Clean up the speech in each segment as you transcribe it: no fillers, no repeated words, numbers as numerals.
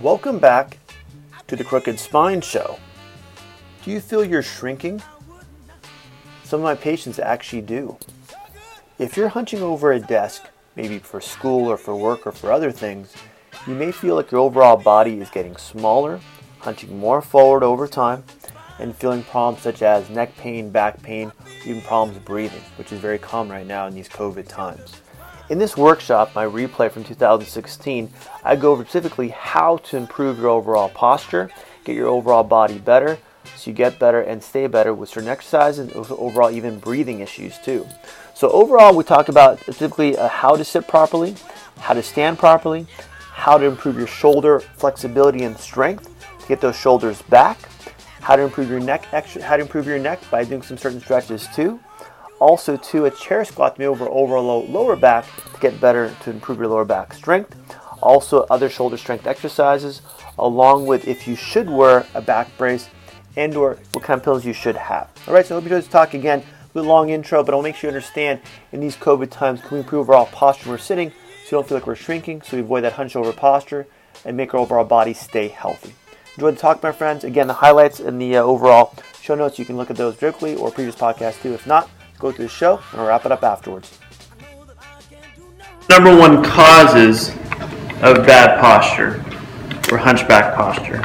Welcome back to the Crooked Spine Show. Do you feel you're shrinking? Some of my patients actually do. If you're hunching over a desk, maybe for school or for work or for other things, you may feel like your overall body is getting smaller, hunching more forward over time, and feeling problems such as neck pain, back pain, even problems breathing, which is very common right now in these COVID times. In this workshop, my replay from 2016, I go over specifically how to improve your overall posture, get your overall body better, so you get better and stay better with certain exercises, and overall even breathing issues too. So overall, we talk about specifically how to sit properly, how to stand properly, how to improve your shoulder flexibility and strength to get those shoulders back, how to improve your neck by doing some certain stretches too. Also, a chair squat to be over lower back to get better, to improve your lower back strength. Also, other shoulder strength exercises, along with if you should wear a back brace and or what kind of pillows you should have. All right, so I hope you enjoyed this talk again. A little long intro, but I'll make sure you understand in these COVID times, can we improve our posture when we're sitting so you don't feel like we're shrinking, so we avoid that hunch over posture and make our overall body stay healthy. Enjoyed the talk, my friends. Again, the highlights and the overall show notes, you can look at those directly or previous podcasts too. If not, go through the show and we'll wrap it up afterwards. Number one causes of bad posture or hunchback posture.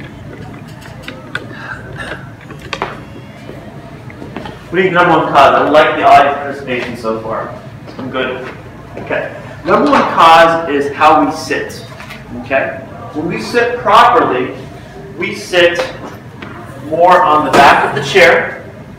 What do you think number one cause? I like the audience participation so far. I'm good. Okay. Number one cause is how we sit. Okay. When we sit properly, we sit more on the back of the chair,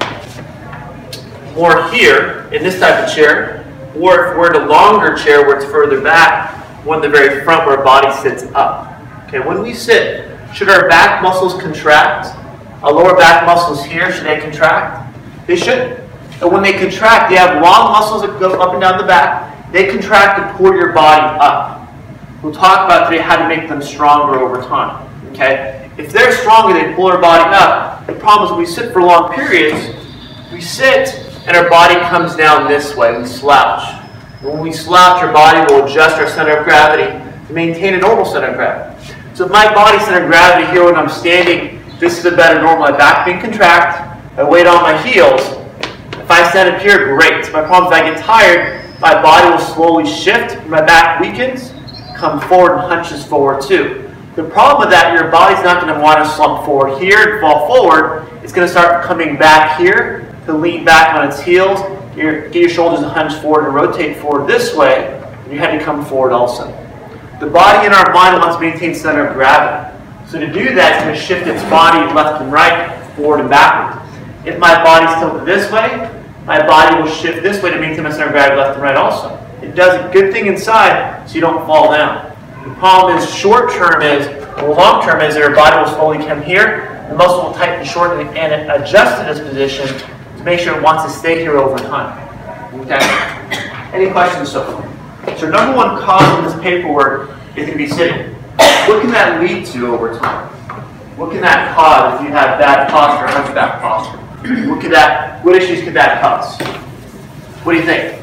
more here in this type of chair, or if we're in a longer chair where it's further back, one the very front where our body sits up. Okay, when we sit, should our back muscles contract? Our lower back muscles here, should they contract? They should. And when they contract, they have long muscles that go up and down the back. They contract to pull your body up. We'll talk about today how to make them stronger over time. Okay? If they're stronger, they pull our body up. The problem is when we sit for long periods, we sit and our body comes down this way. We slouch. When we slouch, our body will adjust our center of gravity to maintain a normal center of gravity. So if my body center of gravity here when I'm standing, this is a better normal. My back can contract. I weight on my heels. If I stand up here, great. My problem is if I get tired, my body will slowly shift. My back weakens, come forward and hunches forward too. The problem with that, your body's not going to want to slump forward here and fall forward. It's going to start coming back here to lean back on its heels, get your shoulders to hunch forward and rotate forward this way, and your head to come forward also. The body in our mind wants to maintain center of gravity. So to do that, it's going to shift its body left and right, forward and backward. If my body's tilted this way, my body will shift this way to maintain my center of gravity left and right also. It does a good thing inside so you don't fall down. The problem is long term is that your body will slowly come here, the muscle will tighten, shorten, and adjust to this position to make sure it wants to stay here over time. Okay? Any questions so far? So number one cause of this paperwork is going to be sitting. What can that lead to over time? What can that cause if you have bad posture, hunchback posture? What issues could that cause? What do you think?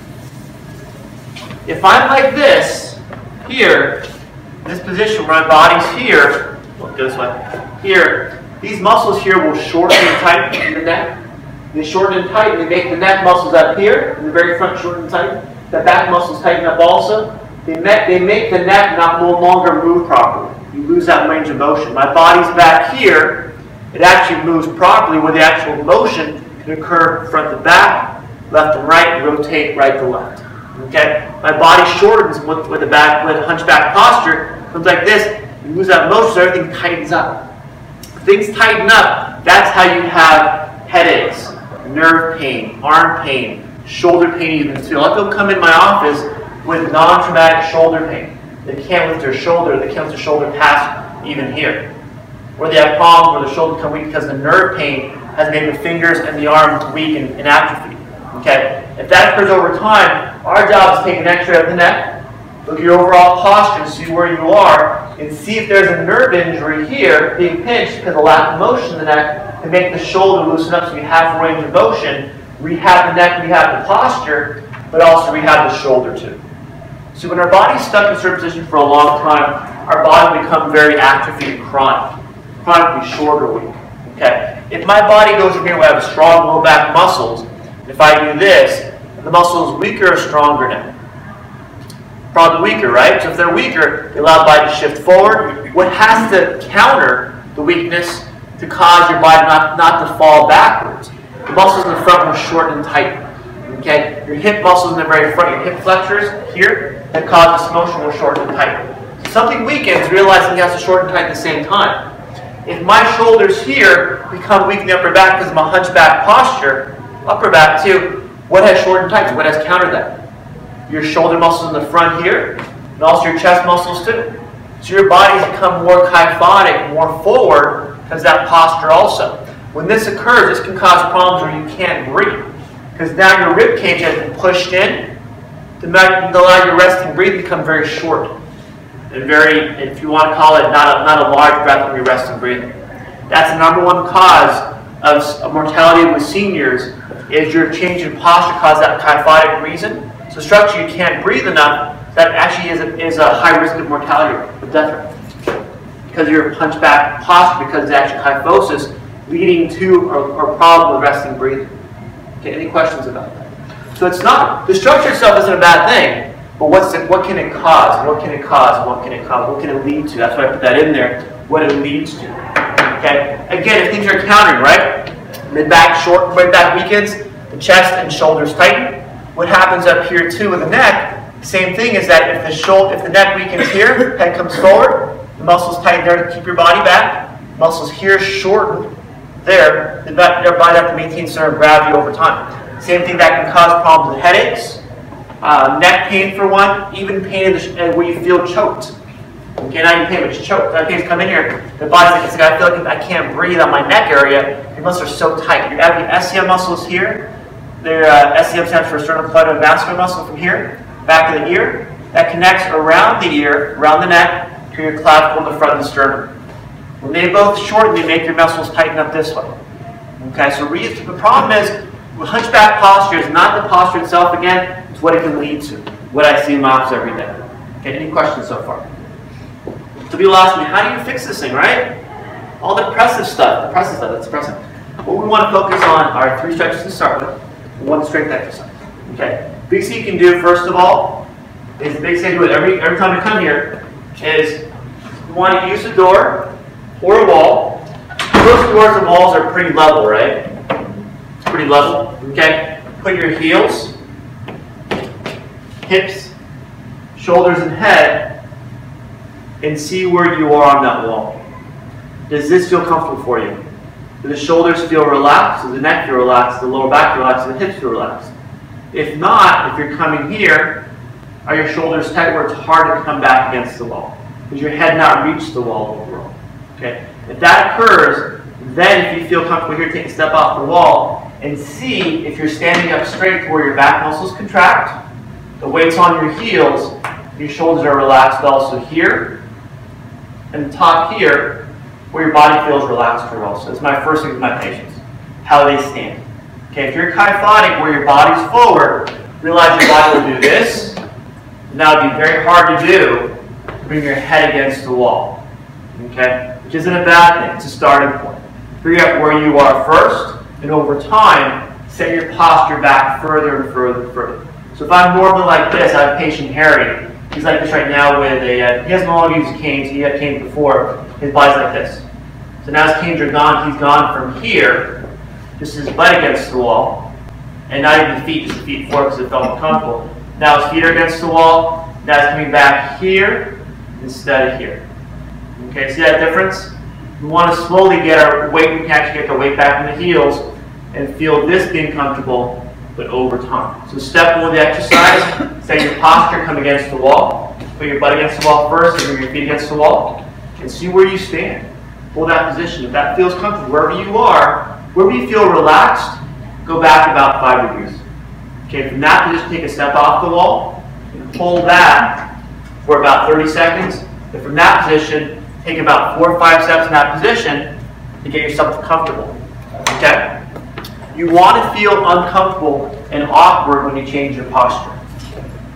If I'm like this, here, this position where my body's here, look this way, here, these muscles here will shorten and tighten in the neck. They shorten and tighten, they make the neck muscles up here, in the very front shorten and tighten. The back muscles tighten up also. They make the neck no longer move properly. You lose that range of motion. My body's back here, it actually moves properly where the actual motion can occur front to back, left and right, rotate right to left. Okay? My body shortens with hunchback posture, comes like this, you lose that motion so everything tightens up. If things tighten up, that's how you have headaches, nerve pain, arm pain, shoulder pain even too. A lot of people come in my office with non-traumatic shoulder pain. They can't lift their shoulder, they can't lift their shoulder past even here. Or they have problems where the shoulder become weak because the nerve pain has made the fingers and the arm weak and atrophy. Okay? If that occurs over time, our job is to take an x-ray of the neck, look at your overall posture, see where you are, and see if there's a nerve injury here being pinched because of lack of motion in the neck, and make the shoulder loosen up so you have range of motion, rehab the neck, rehab the posture, but also rehab the shoulder too. So when our body's stuck in a certain position for a long time, our body becomes very atrophied and chronically short or weak. Okay? If my body goes in here where I have strong low back muscles, if I do this, the muscle is weaker or stronger now? Probably weaker, right? So if they're weaker, they allow the body to shift forward. What has to counter the weakness to cause your body not to fall backwards? The muscles in the front will shorten and tighten. Okay? Your hip muscles in the very front, your hip flexors here, that cause this motion will shorten and tighten. So something weakens, realizing it has to shorten and tighten at the same time. If my shoulders here become weak in the upper back because of my hunchback posture, upper back too, what has shortened and tightened? What has countered that? Your shoulder muscles in the front here, and also your chest muscles too. So your body's become more kyphotic, more forward, because that posture also. When this occurs, this can cause problems where you can't breathe. Because now your rib cage has been pushed in to allow your resting breath to become very short. And very, if you want to call it, not a large breath when you're resting breathing. That's the number one cause of mortality with seniors, is your change in posture causes that kyphotic reason. So structure you can't breathe enough, that actually is a high risk of mortality rate, death rate. Because of your hunchback posture, because it's actually kyphosis leading to or problem with resting breathing. Okay, any questions about that? So it's not, the structure itself isn't a bad thing, but what can it cause? What can it cause? What can it cause? What can it lead to? That's why I put that in there, what it leads to. Okay, again, if things are countering, right? Mid-back short, mid-back weakens, the chest and shoulders tighten. What happens up here too with the neck, same thing is that if the neck weakens here, head comes forward, the muscles tighten there to keep your body back, muscles here shorten there, your body has to maintain center of gravity over time. Same thing that can cause problems with headaches, neck pain for one, even pain where you feel choked. Okay, not even pain, but choked. That pain's come in here, the body's like, I feel like I can't breathe on my neck area, your muscles are so tight. Your SCM muscles here, their SCM stands for sternocleidomastoid muscle from here, back of the ear, that connects around the ear, around the neck, to your clavicle in the front of the sternum. When they both shorten, they make your muscles tighten up this way. Okay, so the problem is, with hunchback posture is not the posture itself again, it's what it can lead to. What I see in my office every day. Okay, any questions so far? So people ask me, how do you fix this thing, right? All the depressive stuff, that's depressing. What we want to focus on are 3 stretches to start with, and 1 strength exercise. Okay, biggest thing you can do, first of all, is the biggest thing to do it every time you come here, is you want to use a door or a wall. Most doors and walls are pretty level, right? It's pretty level, okay? Put your heels, hips, shoulders, and head, and see where you are on that wall. Does this feel comfortable for you? Do the shoulders feel relaxed? Does the neck feel relaxed? The lower back feel relaxed? The hips feel relaxed? If not, if you're coming here, are your shoulders tight where it's hard to come back against the wall? Does your head not reach the wall overall? Okay. If that occurs, then if you feel comfortable here, take a step off the wall and see if you're standing up straight to where your back muscles contract, the weight's on your heels, your shoulders are relaxed also here, and the top here, where your body feels relaxed here also. That's my first thing with my patients, how they stand. Okay, if you're kyphotic where your body's forward, realize your body will do this. Now it'd be very hard to do, bring your head against the wall. Okay, which isn't a bad thing, it's a starting point. Figure out where you are first, and over time, set your posture back further and further and further. So if I'm normally like this, I have patient Harry. He's like this right now with he hasn't long used canes, he had canes before, his body's like this. So now his canes are gone, he's gone from here, just his butt against the wall, and not even the feet, just the feet forward because it felt uncomfortable. Now his feet are against the wall, now he's coming back here instead of here. Okay, see that difference? We want to slowly get our weight, we can actually get the weight back in the heels and feel this being comfortable, but over time. So step 1 of the exercise, set your posture, come against the wall, put your butt against the wall first, and bring your feet against the wall, and see where you stand. Hold that position. If that feels comfortable, wherever you are, wherever you feel relaxed, go back about 5 degrees. Okay, from that position, take a step off the wall, and hold that for about 30 seconds. And from that position, take about 4 or 5 steps in that position to get yourself comfortable. Okay? You want to feel uncomfortable and awkward when you change your posture.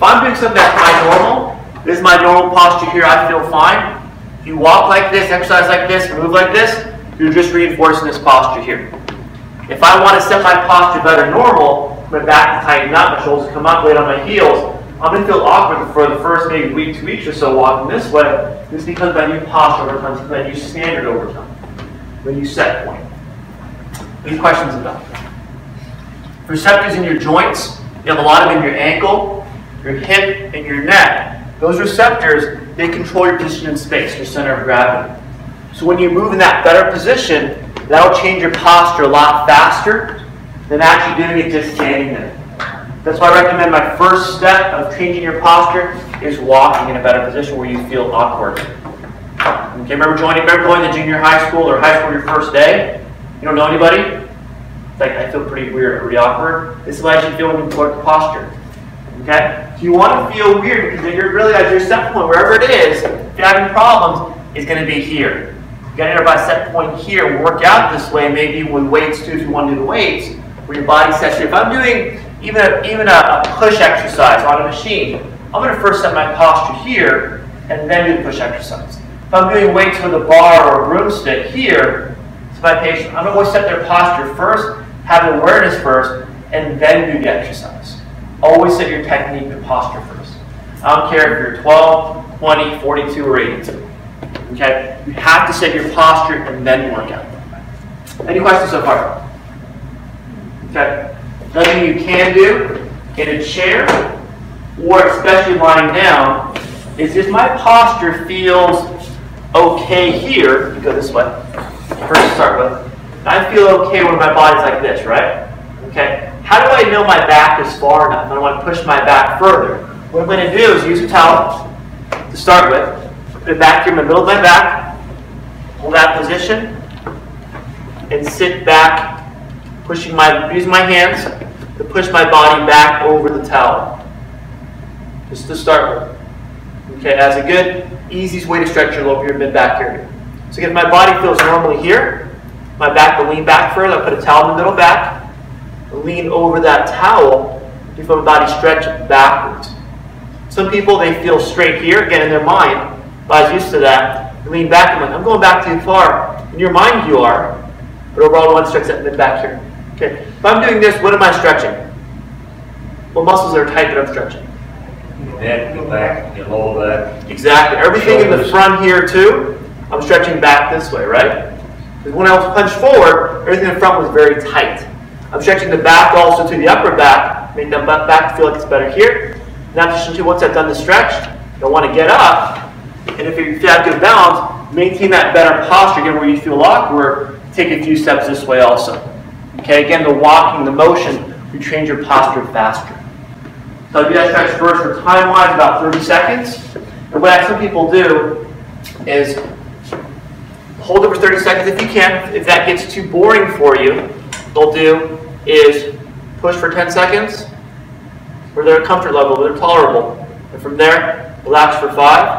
If I'm doing something that's my normal, this is my normal posture here, I feel fine. If you walk like this, exercise like this, move like this, you're just reinforcing this posture here. If I want to set my posture better normal, my back to tighten up, my shoulders come up, weight on my heels, I'm going to feel awkward for the first maybe week, 2 weeks or so walking this way. This becomes my new posture over time, my new standard over time, my new set point. Any questions about that? Receptors in your joints, you have a lot of them in your ankle, your hip, and your neck. Those receptors, they control your position in space, your center of gravity. So when you move in that better position, that'll change your posture a lot faster than actually doing it just standing there. That's why I recommend my first step of changing your posture is walking in a better position where you feel awkward. Okay, remember going to junior high school or high school your first day? You don't know anybody? It's like, I feel pretty weird or pretty awkward. This is what I should feel when you work the posture. Okay? So you want to feel weird because you're really at your set point, wherever it is, if you're having problems, it's going to be here. You got to enter by set point here, work out this way, maybe with weights too if you want to do the weights, where your body sets here. If I'm doing even a push exercise on a machine, I'm going to first set my posture here and then do the push exercise. If I'm doing weights with a bar or a broomstick here, to my patient, I'm going to always set their posture first, have awareness first, and then do the exercise. Always set your technique and posture first. I don't care if you're 12, 20, 42, or 82. Okay? You have to set your posture and then work out. Any questions so far? Okay? Another thing you can do in a chair, or especially lying down, is if my posture feels okay here, you go this way, first to start with, I feel okay when my body's like this, right? Okay? How do I know my back is far enough? I want to push my back further. What I'm going to do is use a towel to start with, put it back here in the middle of my back, hold that position, and sit back, using my hands to push my body back over the towel. Just to start with. Okay, as a good, easiest way to stretch your lower mid-back area. So again, if my body feels normally here, my back will lean back further, I'll put a towel in the middle back, lean over that towel, you feel my body stretch backwards. Some people, they feel straight here, again in their mind, but I was used to that, you lean back and I'm going back too far. In your mind you are, but overall I want to stretch that mid-back here. Okay, if I'm doing this, what am I stretching? What muscles are tight that I'm stretching? Neck, your back, your lower back. Exactly. Everything in the front here too, I'm stretching back this way, right? Because when I was punched forward, everything in the front was very tight. I'm stretching the back also to the upper back, making the back feel like it's better here. Now, once I've done the stretch, I want to get up, and if you have good balance, maintain that better posture again where you feel awkward. Take a few steps this way also. Okay, again, the walking, the motion, you change your posture faster. So I do that stretch first for time-wise, about 30 seconds. And what some people do is hold it for 30 seconds if you can. If that gets too boring for you, what they'll do is push for 10 seconds for their comfort level, they're tolerable. And from there, relax for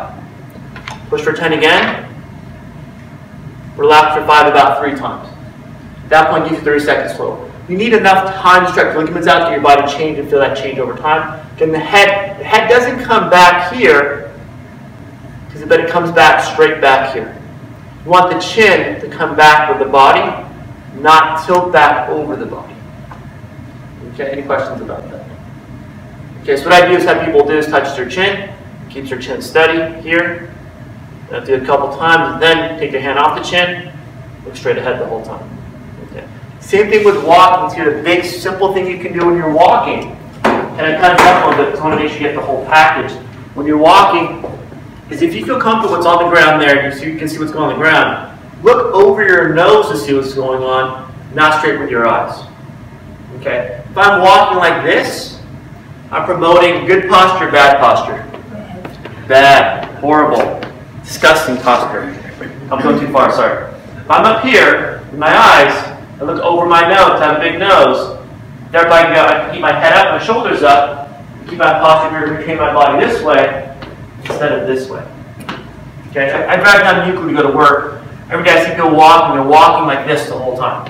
5, push for 10 again, relax for 5 about 3 times. At that point, give you 30 seconds total. You need enough time to stretch ligaments out to your body change and feel that change over time. Again, the head doesn't come back here, but it comes back straight back here. You want the chin to come back with the body, not tilt back over the body. Okay, any questions about that? Okay, so what I do is have people do is touch their chin, keeps their chin steady here. I'll do it a couple times, and then take your hand off the chin, look straight ahead the whole time. Okay. Same thing with walking. It's a big, simple thing you can do when you're walking. And I kind of talk a little bit because I want to make sure you get the whole package. When you're walking, is if you feel comfortable what's on the ground there, you can see what's going on the ground, look over your nose to see what's going on, not straight with your eyes. Okay? If I'm walking like this, I'm promoting good posture, bad posture. Bad, horrible, disgusting posture. I'm going too far, sorry. If I'm up here with my eyes, I look over my nose, I have a big nose. Thereby I can keep my head up, my shoulders up, keep my posture here, retain my body this way instead of this way. Okay, I drive down to Euclid to go to work. Every day I see people walking, they're walking like this the whole time.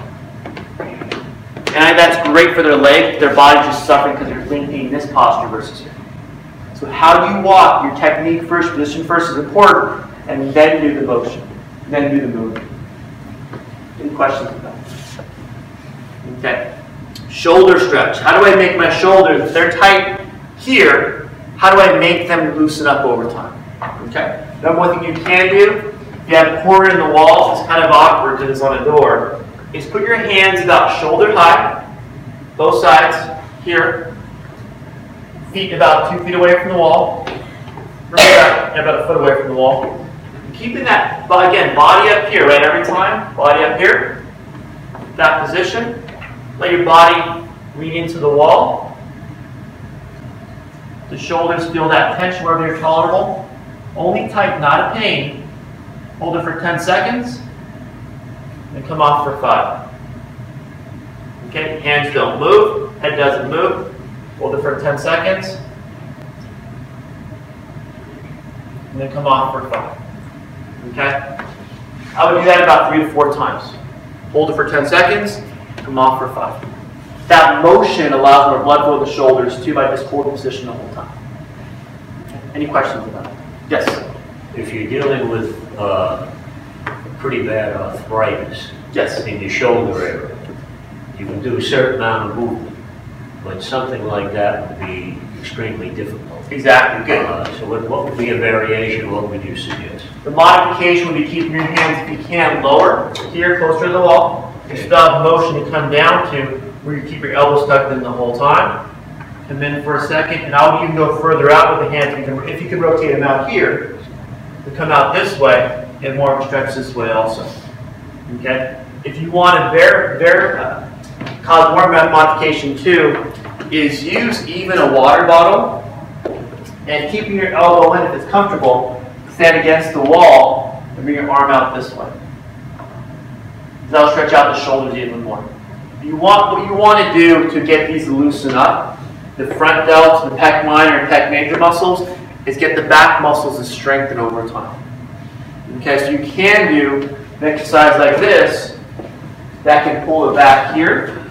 And that's great for their leg, their body's just suffering because they're maintaining this posture versus here. So how you walk, your technique first, position first is important, and then do the motion, then do the movement. Any questions about that? Okay. Shoulder stretch. How do I make my shoulders, if they're tight here, how do I make them loosen up over time? Okay. Number one thing you can do, if you have a corner in the walls, it's kind of awkward because it's on a door, is put your hands about shoulder high, both sides, here. Feet about 2 feet away from the wall. About a foot away from the wall. Keeping that, again, body up here, right, every time. Body up here. That position. Let your body lean into the wall. The shoulders feel that tension wherever you're tolerable. Only tight, not a pain. Hold it for 10 seconds. And come off for 5. Okay, hands don't move. Head doesn't move. Hold it for 10 seconds. And then come off for 5. Okay? I would do that about 3 to 4 times. Hold it for 10 seconds. Come off for 5. That motion allows more blood flow to the shoulders too by just holding position the whole time. Any questions about it? Yes? If you're dealing with pretty bad arthritis Yes. in your shoulder area, you can do a certain amount of movement, but something like that would be extremely difficult. Exactly. Good. So what would be a variation? What would you suggest? The modification would be keeping your hands, if you can, lower, here, closer to the wall. You still have motion to come down to where you keep your elbows tucked in the whole time. And then for a second, and I'll even go further out with the hands. If you can rotate them out here, to come out this way, and more of a stretch this way also. Okay? If you want to cause more modification too, is use even a water bottle and keeping your elbow in if it's comfortable, stand against the wall and bring your arm out this way. That'll stretch out the shoulders even more. What you want to do to get these to loosen up, the front delts, the pec minor and pec major muscles, is get the back muscles to strengthen over time. Okay, so you can do an exercise like this that can pull it back here,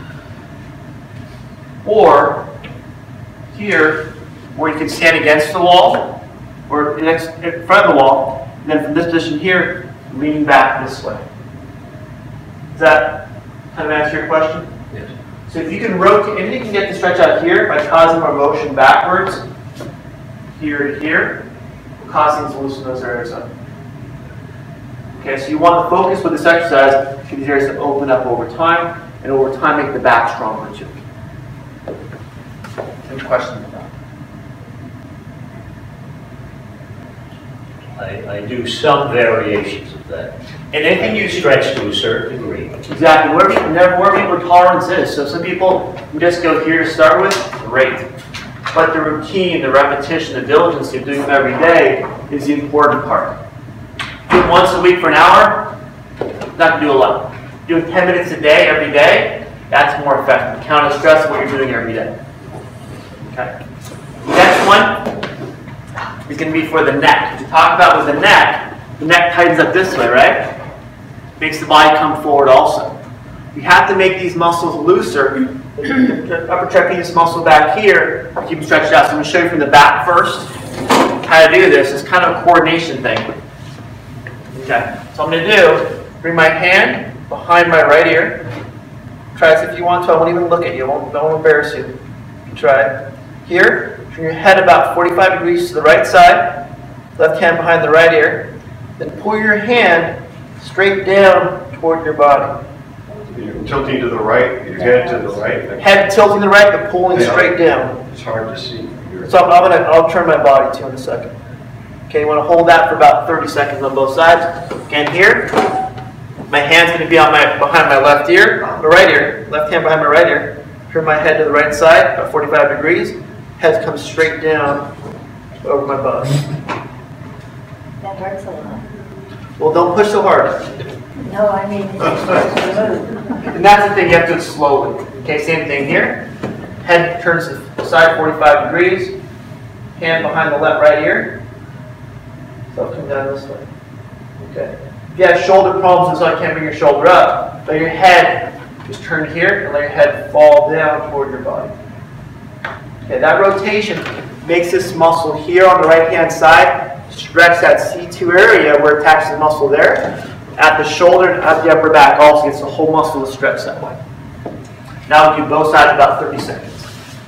or here, where you can stand against the wall, or in front of the wall, and then from this position here, lean back this way. Does that kind of answer your question? Yes. So if you can rotate, if you can get the stretch out here by causing more motion backwards, here to here, causing to loosen those areas up. Okay, so you want to focus with this exercise for these areas to open up over time, and over time make the back stronger too. Any questions about that? I do some variations of that. And anything you Stretch to a certain degree. exactly wherever your tolerance is. So some people who just go here to start with, great. But the routine, the repetition, the diligence of doing them every day is the important part. Do it once a week for an hour, not going to do a lot. Doing 10 minutes a day, every day, that's more effective. Count as stress what you're doing every day. Okay. Next one is going to be for the neck. To talk about with the neck tightens up this way, right? Makes the body come forward also. You have to make these muscles looser. The upper trapezius muscle back here, keep them stretched out. So I'm going to show you from the back first how to do this. It's kind of a coordination thing. Okay, so I'm going to do, bring my hand behind my right ear. Try this if you want to. I won't even look at you. I won't embarrass you. Try it. Here, turn your head about 45 degrees to the right side. Left hand behind the right ear. Then pull your hand straight down toward your body. You're tilting to the right, your head to the right. Head tilting to the right, but pulling straight down. It's hard to see from here. So I'll turn my body to you in a second. Okay, you want to hold that for about 30 seconds on both sides. Again, here, my hand's going to be on behind my left ear, my right ear. Left hand behind my right ear. Turn my head to the right side, about 45 degrees. Head comes straight down over my body. That hurts a lot. Well, don't push so hard. No, I mean, it's supposed to move. And that's the thing, you have to do it slowly. Okay, same thing here. Head turns to the side 45 degrees. Hand behind the left right ear. So I'll come down this way. Okay. If you have shoulder problems, so I can't bring your shoulder up, let your head just turn here and let your head fall down toward your body. Okay, that rotation makes this muscle here on the right-hand side stretch that C2 area where it attaches the muscle there. At the shoulder and at the upper back also gets the whole muscle to stretch that way. Now we do both sides about 30 seconds.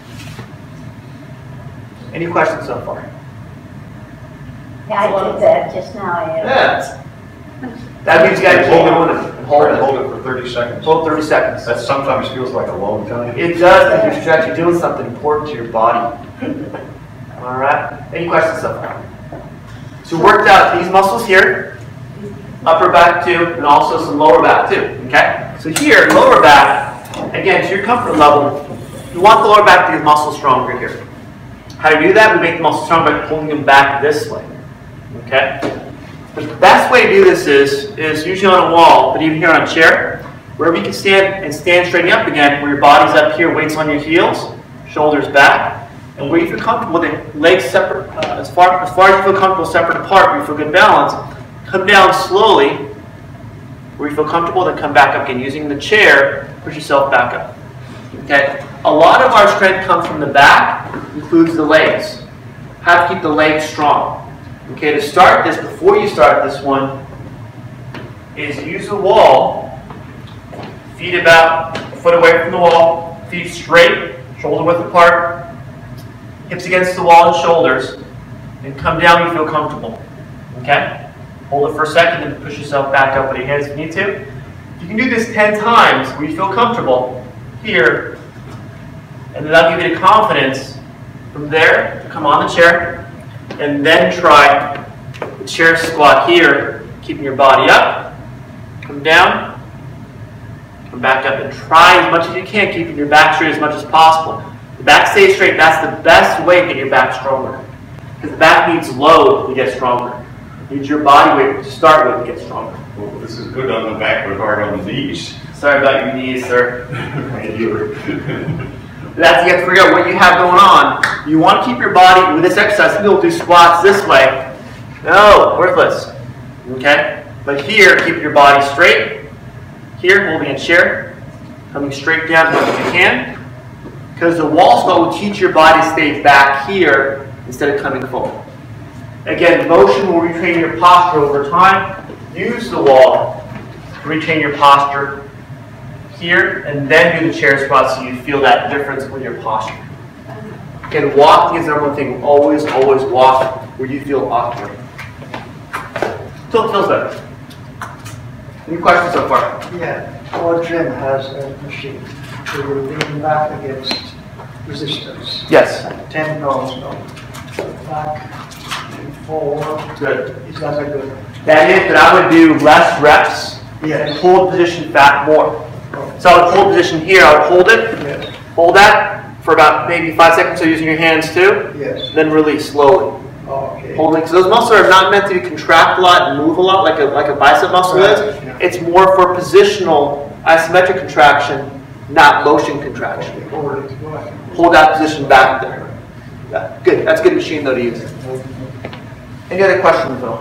Any questions so far? Yeah, I did that just now. Yeah. That means you got to keep doing it and hold Hold it. it for 30 seconds. Hold 30 seconds. That sometimes feels like a long time. It does if you're stretching, you're doing something important to your body. All right. Any questions so far? So we worked out these muscles here, upper back too, and also some lower back too. Okay. So here, lower back, again, to your comfort level, you want the lower back to get muscles stronger here. How to do that? We make the muscles stronger by pulling them back this way. Okay. The best way to do this is usually on a wall, but even here on a chair, wherever you can stand and stand straight up again, where your body's up here, weights on your heels, shoulders back, and where you feel comfortable with the legs separate, as far as you feel comfortable separate apart, where you feel good balance, come down slowly, where you feel comfortable, then come back up again. Using the chair, push yourself back up. Okay. A lot of our strength comes from the back, includes the legs. How to keep the legs strong. Okay, to start this, before you start this one, is use the wall, feet about a foot away from the wall, feet straight, shoulder width apart, hips against the wall and shoulders, and come down when you feel comfortable. Okay? Hold it for a second, then push yourself back up with your hands if you need to. You can do this 10 times where you feel comfortable here, and then that'll give you the confidence from there to come on the chair. And then try the chair squat here, keeping your body up. Come down, come back up, and try as much as you can, keeping your back straight as much as possible. The back stays straight. That's the best way to get your back stronger. Because the back needs load to get stronger. It needs your body weight to start with to get stronger. Well, this is good on the back, but hard on the knees. Sorry about your knees, sir. That's, you have to figure out what you have going on. You want to keep your body, with this exercise, some people do squats this way. No, worthless. Okay? But here, keep your body straight. Here, holding a chair. Coming straight down as much as you can. Because the wall squat will teach your body to stay back here instead of coming forward. Again, motion will retrain your posture over time. Use the wall to retrain your posture here, and then do the chair squat so you feel that difference with your posture. Again, walking is the number one thing. Always, always walk where you feel awkward. Till it feels better. Any questions so far? Yeah, our gym has a machine where you lean back against resistance. Yes. 10 pounds now. Back and forward. Good. Is that a good? That is, but I would do less reps and Yes. hold position back more. So I would hold position here, I would hold it, Yes. hold that for about maybe 5 seconds, so using your hands too, Yes. then release slowly. Okay. Holding, because those muscles are not meant to contract a lot and move a lot like a bicep muscle Right, is. yeah. It's more for positional isometric contraction, not motion contraction. Okay, hold it. Go ahead. Hold that position back there. Yeah, good. That's a good machine though to use. Any other questions though?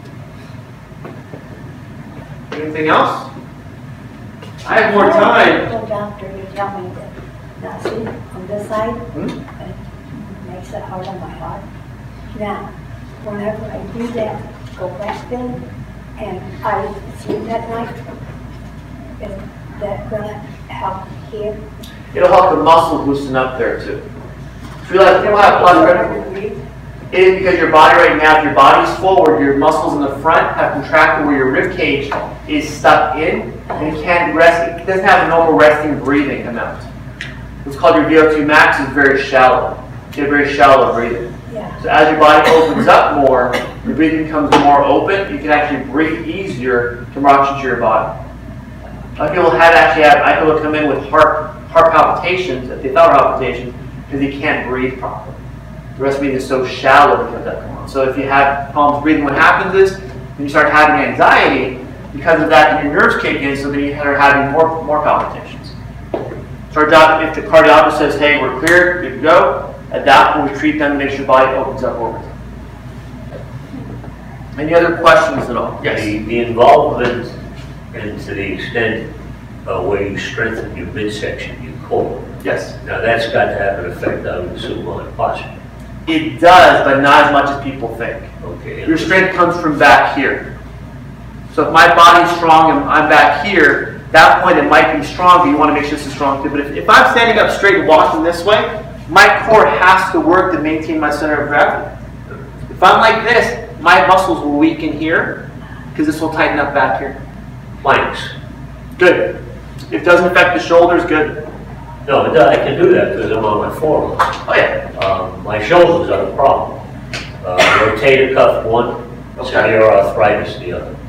Anything else? I have more time. The doctor, you tell me that, now see, on this side, it makes it hard on my heart. Now, whenever I do that, go back then, and I sleep at night, is that gonna help here? It'll help the muscle loosen up there too. If you like, people have blood pressure. It is because your body right now, if your body's forward, your muscles in the front have contracted where your rib cage is stuck in, and it can't rest. It doesn't have a normal resting breathing amount. What's called your VO2 max is very shallow. You have very shallow breathing. Yeah. So as your body opens up more, your breathing becomes more open. You can actually breathe easier to oxygen to your body. A lot of people I have people come in with heart palpitations, if they thought were palpitations, because they can't breathe properly. The rest of me is so shallow because that comes on. So if you have problems breathing, what happens is when you start having anxiety, because of that, your nerves kick in, so then you are having more palpitations. So our job, if the cardiologist says, hey, we're clear, good to go, at that point we treat them and make sure your body opens up over time. Any other questions at all? Yes. The involvement, and to the extent where you strengthen your midsection, your core. Yes. Now that's got to have an effect, I would assume, on posture. It does, but not as much as people think. Okay. Your strength comes from back here. So if my body's strong and I'm back here, at that point it might be strong, but you want to make sure this is strong too. But if I'm standing up straight and walking this way, my core has to work to maintain my center of gravity. If I'm like this, my muscles will weaken here, because this will tighten up back here. Planks. Good. If it doesn't affect the shoulders, good. No, I can do that because I'm on my forearm. Oh yeah. My shoulders are the problem. Rotator cuff one, severe arthritis the other.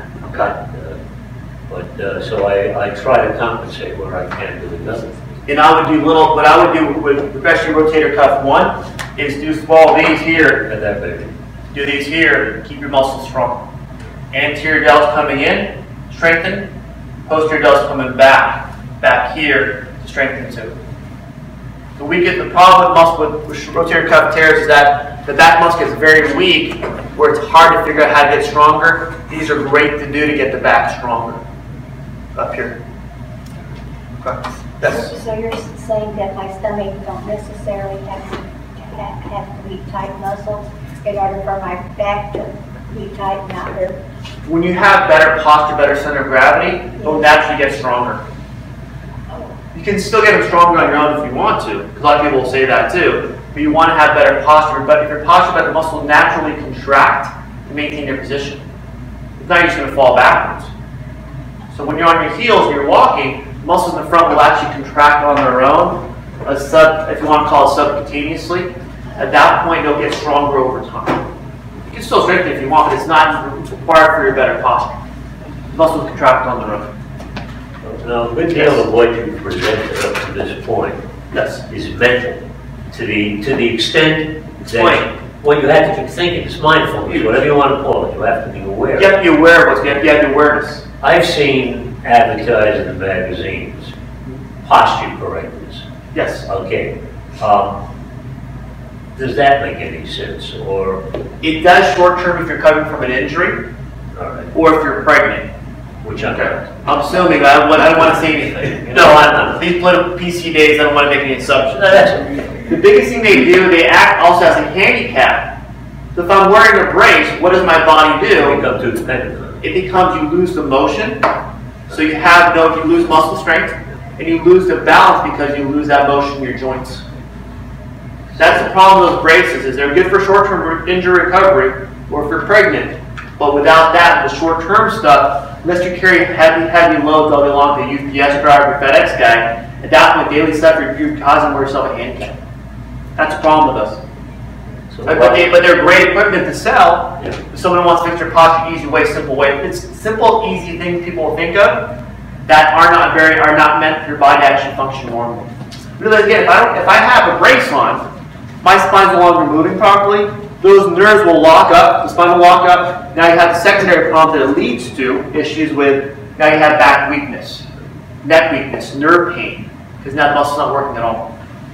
Okay. So I try to compensate where I can do the other. And I would do what I would do with especially rotator cuff one is do small these here. At that big. Do these here, keep your muscles strong. Anterior delts coming in, strengthen. Posterior delts coming back here to strengthen too. The problem with rotator cuff tears is that the back muscle gets very weak, where it's hard to figure out how to get stronger. These are great to do to get the back stronger. Up here. Okay. Yes. So you're saying that my stomach don't necessarily have to be tight muscles in order for my back to be tight and not hurt? When you have better posture, better center of gravity, you'll naturally get stronger. You can still get them stronger on your own if you want to. A lot of people will say that too. But you want to have better posture. But if your posture, the muscles naturally contract to maintain their position. If not, you're just going to fall backwards. So when you're on your heels and you're walking, muscles in the front will actually contract on their own, if you want to call it subcutaneously. At that point, they'll get stronger over time. You can still strengthen if you want, but it's required for your better posture. Muscles contract on their own. Now, a good deal of what you presented up to this point is mental. To the extent that when you have to keep thinking, it's mindfulness, whatever you want to call it, you have to be aware. You have to be aware of what's going on. You have the awareness. I've seen advertised in the magazines posture correctors. Yes. Okay. Does that make any sense? Or it does short term if you're coming from an injury, or if you're pregnant. Which I'm not. I'm assuming I don't want to say anything. No, I'm not. These political PC days, I don't want to make any assumptions. No, that's okay. The biggest thing they do, they act also as a handicap. So if I'm wearing a brace, what does my body do? You become too dependent on it. It becomes you lose the motion, so you lose muscle strength, and you lose the balance because you lose that motion in your joints. That's the problem with those braces, is they're good for short-term injury recovery or if you're pregnant, but without that, the short-term stuff, unless you carry heavy loads all day long, the UPS driver, FedEx guy, at that point, daily stuff, you're causing yourself a handicap. That's the problem with us. So But they're great equipment to sell. If someone wants to fix their posture easy way, simple way. It's simple, easy things people will think of that are not meant for your body to actually function normally. Realize again, if I have a brace on, my spine's no longer moving properly. Those nerves will lock up. The spine will lock up. Now you have the secondary problem that it leads to issues with. Now you have back weakness, neck weakness, nerve pain, because now the muscle's not working at all.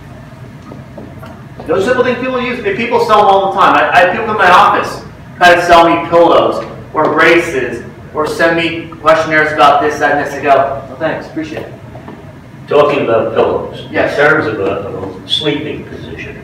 Those simple things people use, and people sell them all the time. I have people in my office try to sell me pillows or braces or send me questionnaires about this, that, and this. I go, well, thanks, appreciate it. Talking about pillows, Yes. in terms of a sleeping position,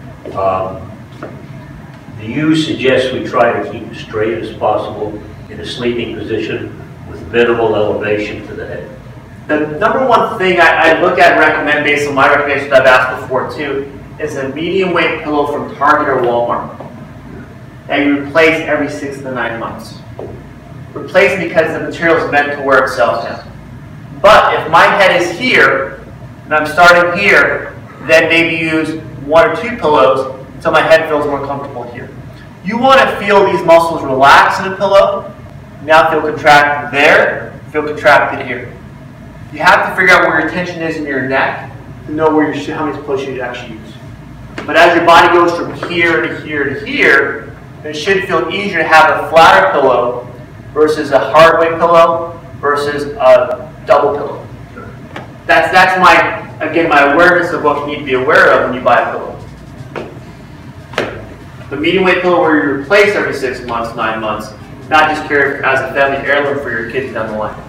do you suggest we try to keep as straight as possible in a sleeping position with minimal elevation to the head? The number one thing I look at and recommend based on my recommendations I've asked before too is a medium weight pillow from Target or Walmart that you replace every 6 to 9 months. Replace because the material is meant to wear itself down. But if my head is here and I'm starting here, then maybe use 1 or 2 pillows until my head feels more comfortable here. You want to feel these muscles relax in a pillow. Now feel contracted there, feel contracted here. You have to figure out where your tension is in your neck to know how many pillows you should actually use. But as your body goes from here to here to here, it should feel easier to have a flatter pillow versus a hard weight pillow versus a double pillow. That's my awareness of what you need to be aware of when you buy a pillow. The medium weight pillow where you replace every 6 months, 9 months, not just carry as a family heirloom for your kids down the line.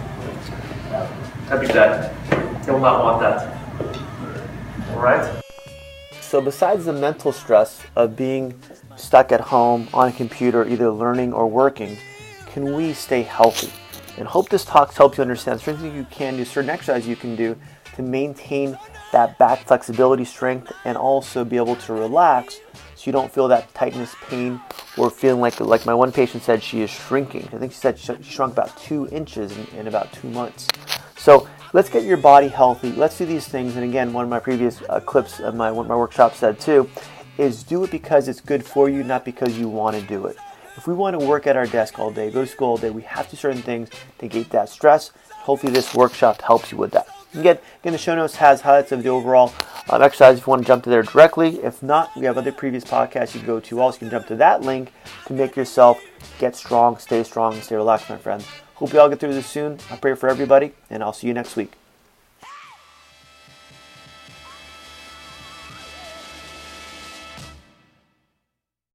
That'd be bad. You'll not want that. All right? So besides the mental stress of being stuck at home on a computer, either learning or working, can we stay healthy? And hope this talk helps you understand certain things you can do, certain exercises you can do to maintain that back flexibility strength and also be able to relax so you don't feel that tightness, pain, or feeling like my one patient said she is shrinking. I think she said she shrunk about 2 inches in about 2 months. So let's get your body healthy. Let's do these things. And again, one of my previous clips of my workshop said too, is do it because it's good for you, not because you want to do it. If we want to work at our desk all day, go to school all day, we have to do certain things to negate that stress. Hopefully this workshop helps you with that. Again, the show notes has highlights of the overall exercise if you want to jump to there directly. If not, we have other previous podcasts you can go to also. You can jump to that link to make yourself get strong, and stay relaxed, my friends. Hope you all get through this soon. I pray for everybody, and I'll see you next week.